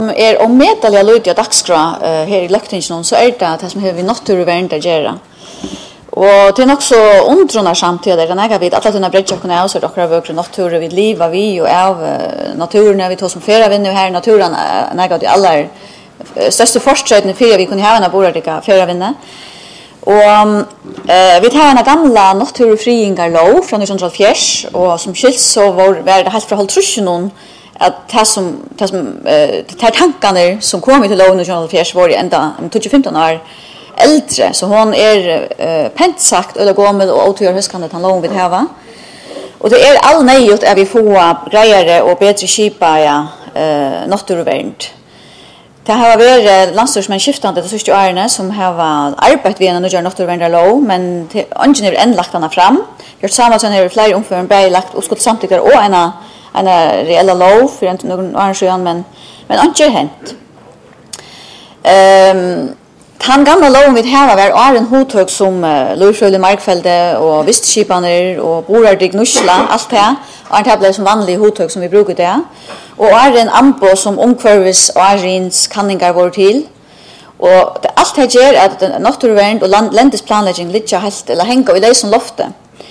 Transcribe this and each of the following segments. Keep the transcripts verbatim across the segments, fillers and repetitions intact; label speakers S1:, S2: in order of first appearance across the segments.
S1: Er om medalja lydde av dagskra uh, her i Løgtingen, så er det det som har vi naturvärnd att göra. Og det er nok så undrunar samtidig, den jeg vet, alle denne bredtjokkene er også dere vøkere natur, vi liva vi og av uh, naturen, vi tar som flere vinner her, naturen er jeg de aller største forstredene for vi kunne ha en av bordet flere vinner. Og uh, vi tar en gamla naturfriingarlov fra nitton fjørs, og som skils så var, var det helt fra halvtrusjonen at det som, det som uh, det tankene som kom til lov nitton fjørs var enda tjugo femton år äldre, så hon är uh, pent sagt eller gommel och åtgör höskandet han lång vid hava. Och det är all nejut att vi får grejare och bättre skipa ja, uh, naturvärnd. Det har varit landstorsmän skiftande det sista åren som har arbetat vid en nya naturvärndarlov, men ingen är än lagt henne fram. Gjort samma som har flera omförande bärlagt och skott samtidigt och en en reella lov för inte någon arrangemang, men men inte hänt. Ehm um, Han gamla loven vid här var är en hotök som uh, Lurfjölde markfälde och vistskipaner och borardig nussla allt det. Och det blev som vanlig hotök som vi brukar det. Och är en ambo som omkvarvis och arins kanningar var till. Och det allt det gör att naturvärnd och land, ländesplanläggning ligger helt eller hänga i det som lofte.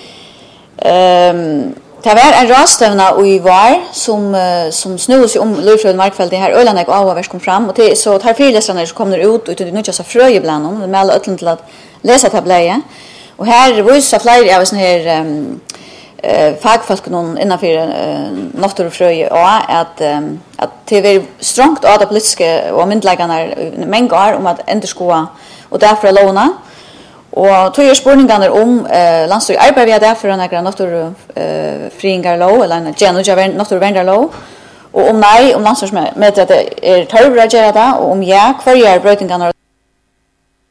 S1: Ehm um, Det var en rastövna och i var som som snurrar sig om Lurfjölde markfälde här Ölanäck och avvars kom fram och det så tar fyrläsarna som kommer ut och det nutja så fröje bland dem med alla ötlen till att läsa tableje. Och här visar flera av sån här um, uh, fagfolk någon innanför uh, naturfröje och att um, att det är strongt av det politiska och myndläggarna mängder om att ändra och därför låna. Og tog jeg spørningene om eh, landstøy arbeid vi har derfor en egen naturfriingarlov, eller en genutjavern naturverndarlov, og om nei, om landstøy med at det er tørre å gjøre det, og om ja, hva er brøytingene